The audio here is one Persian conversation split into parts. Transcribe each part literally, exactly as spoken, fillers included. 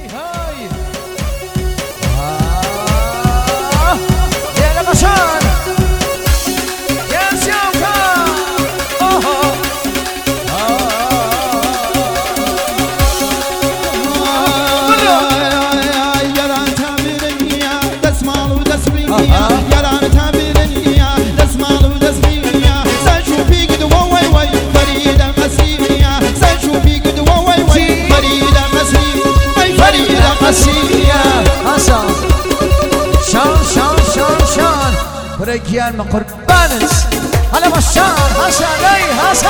رجال من قربانس على بشار حسن اي حسن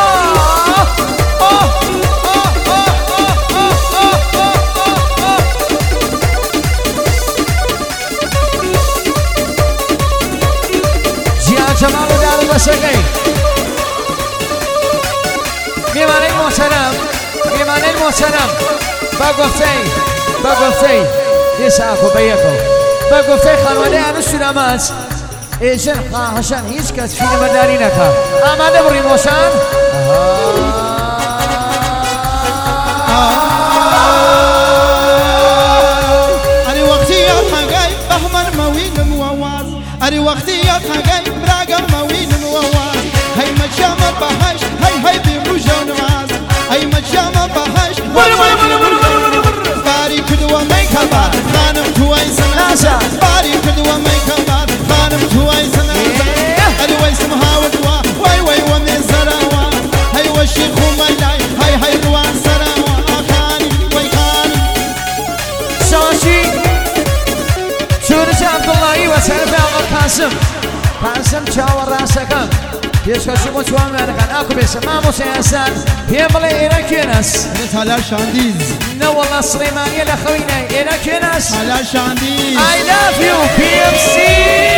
زياد جمال ودار البسقي بيمان المحترم بيمان المحترم بقفتي بقفتي يساكو بيكو بقفتي خانواني عن السلامات ایشن خواهشان هیچ کس فیلم برداری نکرد. آماده بریم موشان. اری وقتیات هنگای بهمن موین مواز. اری وقتیات هنگای براغم موین مواز. هی مجام بهش هی هی بیروجان ماز. هی مجام بهش. باری کدوم میکبر خانم توی سنازا. باری کدوم میکبر خانم توی سنازا. اری وی سمهاود وا وی وی و میزراوا. هی وشی خومالای هی هی روان سراوا. خانی وی خانی. شاشی شورش عبداللهی و سرف آقا قاسم. قاسم چاور راسکم. پیشکشی مطمئن میکنم اکو بیشتر ماموسی هستن. هی بله اینا کیناس. تالار شاندیز. نه والله سلیمانی لخوینه اینا کیناس. تالار شاندیز. I love you پی ام سی.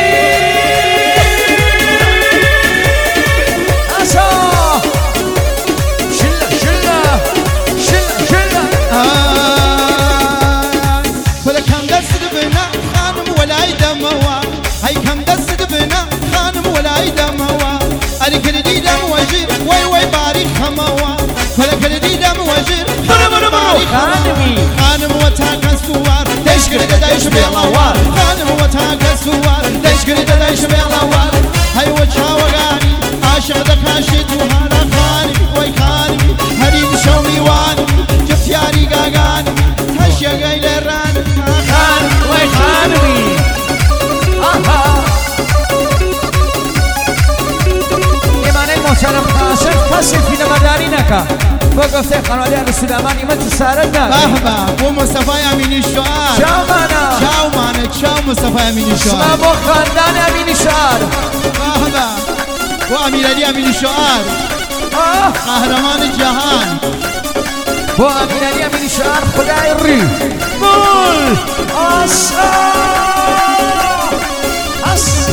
آسا. شله شله شله شله. كل كم دست بنا خانم ولا يدموا. هاي كم دست بنا خانم ولا يدموا. أنا كل دي دم وجير وي وي باريخ خموا. كل كل دي دم وجير خانم باريخ خموا. خانم وتاك السوار تشكر دايش بالوار. خانم وتاك السوار تشكر دايش بالوار. هاي وجهها وغاني عاشق دكاشيت وهذا خاني وي خاني. هريد شومي واني جبت ياري قاقاني. هشيا قايل الراني خاني وي خاني. آها. ایمان المحترم قاسم کسی فیلم برداری نکرد. با گفته خانواده علی سلیمانی من تسارت نبود. بابا و مصطفی امینی شعار. چاو مانا. چاو مانا چاو مصطفی امینی شعار. اسمم با خاندان امینی شعار. بابا و امیرعلی امینی شعار. قهرمان جهان. با امیرعلی امینی شعار خدای ری. گل. آسا. آسا.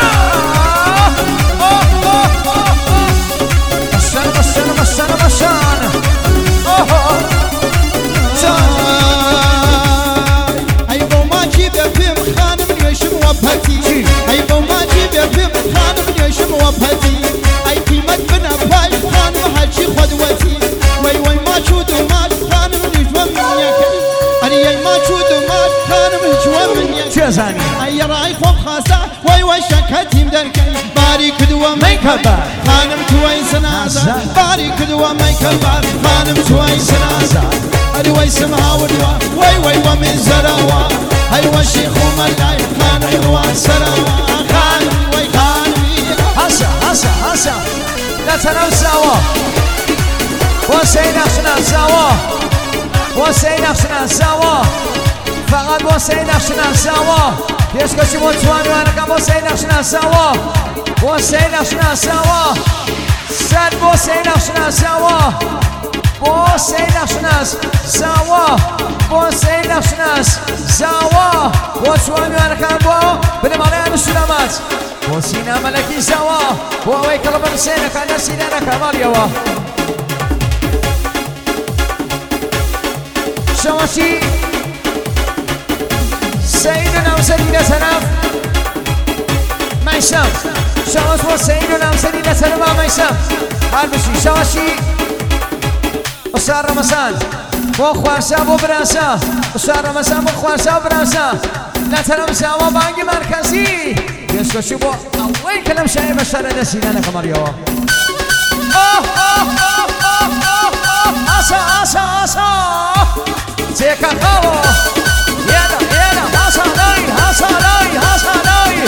بشان بشان بشان بشان. اوه. ای با ما جیب فیلم خانم نیشم و پتی. ای با ما جیب فیلم خانم نیشم و پتی. ای قیمت بنا پای خانم هرچی خودوتی. وی وی ما چود و مال خانم نیجوا من یکی. اری ای ما چود و مال خانم نیجوا من یکی. چه زنی؟ ای رای خوب خاصه وی وی شکتیم در کی. باری کدوم میکبر خانم توی سنازا. باری کدوم میکبر خانم توی سنازا. اری وی سمهاود وا وی وی و میزراوا. هی وشی خومالای خانم روان سراوا. خانم وی خانمی. هسا هسا هسا. لا تنام سوا. واسه نفسنا سوا. واسه نفسنا سوا. فقط واسه نفسنا سوا. پیشکشی مطمئن میکنم واسه نفسنا سوا. واسه نفسنا سوا. صد واسه نفسنا سوا. واسه نفسنا سوا. واسه نفسنا سوا. مطمئن میکنم با بدم على السلامات. وسينا ملكي سوا. وويك ربنا سينك أنا سينا كمال يوا. شواشي سيدنا وسيدنا سلام ميسام. شواش وسيدنا وسيدنا سلام ميسام. هالبشي شواشي أسار رمضان بۆ خوارسا بۆ براسا وشار ڕەمەزان بۆ خوارسا و براسا لە تەنەوساوە بانگی مارکەزی پێشکەشی بۆ ئەوەی کە لەم شایە بە شارە دەسینە لە قەمەریەوە ئاسا ئاسا ئاسا جێکە قاوە یادا یادا هاسانای هاسانای هاسانای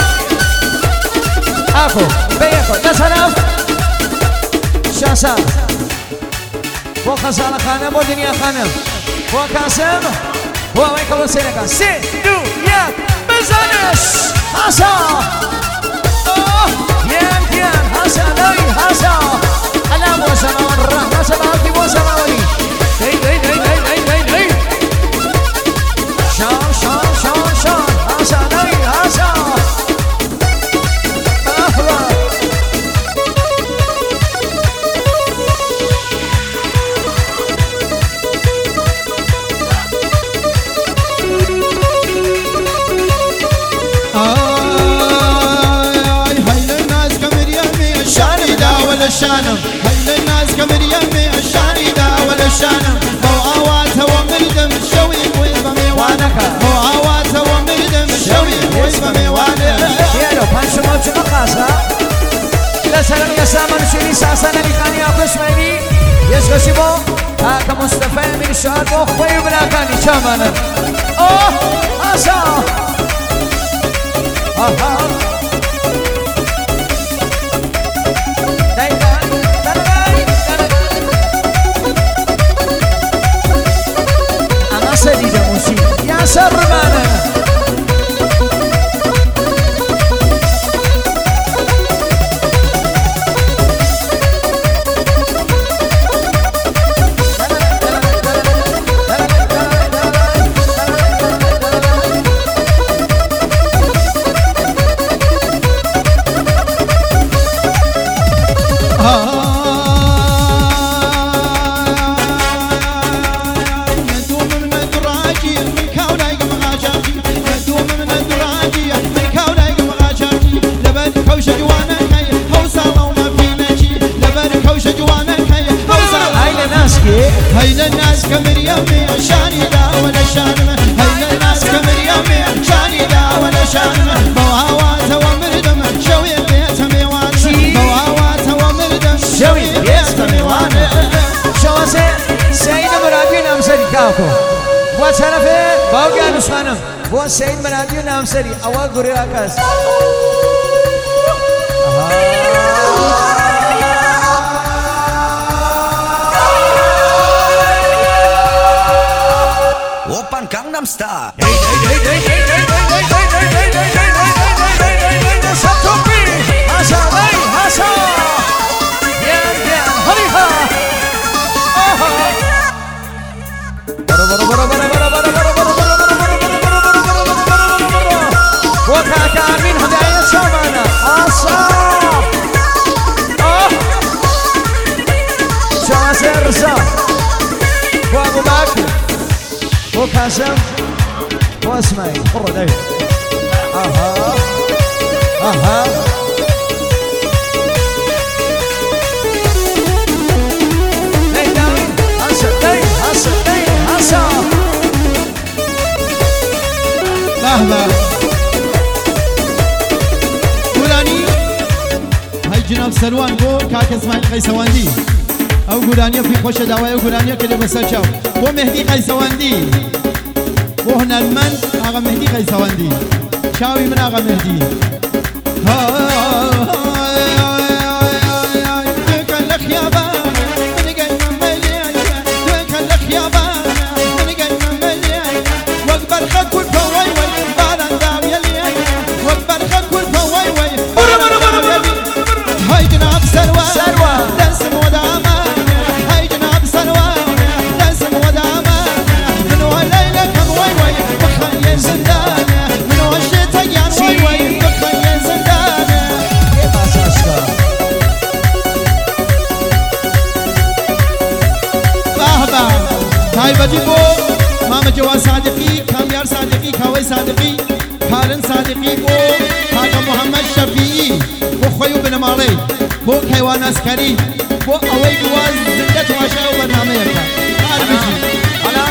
ئاکۆ بەیەکۆ دەسەرەف شاسا بۆ خەزانە خانم بۆ دنیا خانم بۆ کاسم بۆ ئەوەی کە بۆ سێرەکە سێ دوو یەک بزانش هاسا یەک یەک هاسانای هاسا ئەلا بۆ زەماوەن ڕەحمەتە باوکی بۆ زەماوەنی دەی دەی دەی دەی دەی دەی دەی شان شان شان شان هاسانای هاسا شانم هل الناس كمر يمي الشاني دا ولا شانم مو عواته ومردم شوي ويبا ميوانك مو عواته ومردم شوي ويبا ميوانك يا لو پنج موت مقاسا لا سلام يا سامان شيري ساسانا لي خاني ابوش ميني يسغشي بو هاك مصطفى من شهر بو خوي بلاكاني شامانا اوه اسا اها سديدة موسيقى يا سرمانة هيل الناس كمريمي شاني دا ولا شانمه هيل الناس كمريمي شاني دا ولا شانمه بوهاوات ومردم شوي بيت ميوانه بوهاوات ومردم شوي بيت ميوانه شواسه سيد مرادي نامسري كاكو وطرفه باوگانوش خانم و سيد مرادي نامسري اول گوری آکاس Open Gangnam Style. وكاسم واسمعي فرد ايه اها اها داي داي هسا داي هسا داي هسا لحظة قولاني هاي جناب سلوان بو كاك اسماعيل قيسواندي او قولانية في خوش دوايا وقولانية كده بسرشاو بو مهدي قيسواندي بو هنالمن آغا مهدي قيسواندي شاوي من آغا مهدي دوكا لخيابا من قينا مليان دوكا لخيابا من قينا مليان واكبر خكول فواي واي باران داويا ليان واكبر خكول فواي واي باران داويا ليان هاي جناب سلوى سلوى دنسم وداما هاي جناب سلوى دنسم وداما من وليلة كم واي واي بخيل زندان من وشيتا يان واي واي بخيل زندان كيف اساسك باهبا هاي بجيبو ماما جواد صادقي كاميار صادقي كاوي صادقي كارن صادقي بو كاكا محمد شفيعي بو خويو بن مالي بو كيوان عسكري بو اوي جواز زندت واشا وبرنامج كار بيجي انا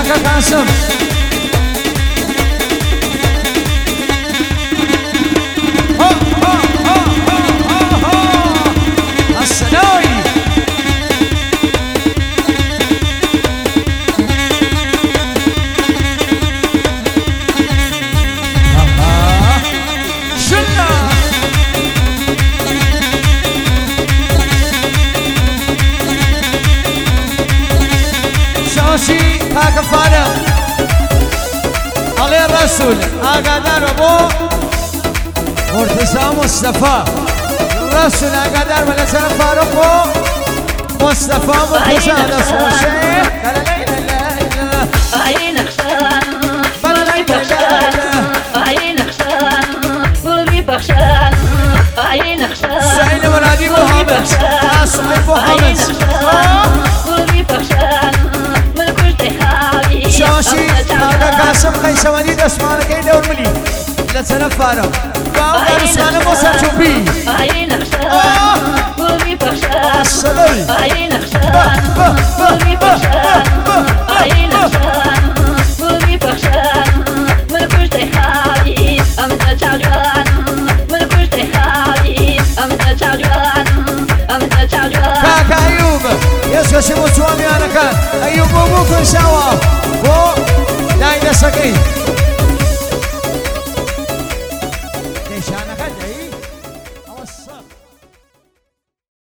كاكا قاسم السناوي شلنا شاشي كاكا فارغ علي الرسول اقدر ابو مرتزى مصطفى الرسول اقدر من سنة فاروق مصطفى مرتزى رسول شيخ لا لا لا لا عينك شان قلبي بخشان عينك شان قلبي بخشان عينك شان سعيد مرادي محمد صاحب محمد قلبي بخشان من كل حالي شاشي كاكا قاسم خيسواني دسمانك اي دور ملي لسنة فاروق باو ارسال موسى شوبي عينك شان قلبي بخشان السلام عينك شان قلبي بخشان عينك شان قلبي بخشان من كل حالي أنت تعجبان من كل حالي أنت تعجبان أنت تعجبان كاكا ايوب يسوى شمو سوامي انا كان ايوب مو كل سوا بو دايدا سكي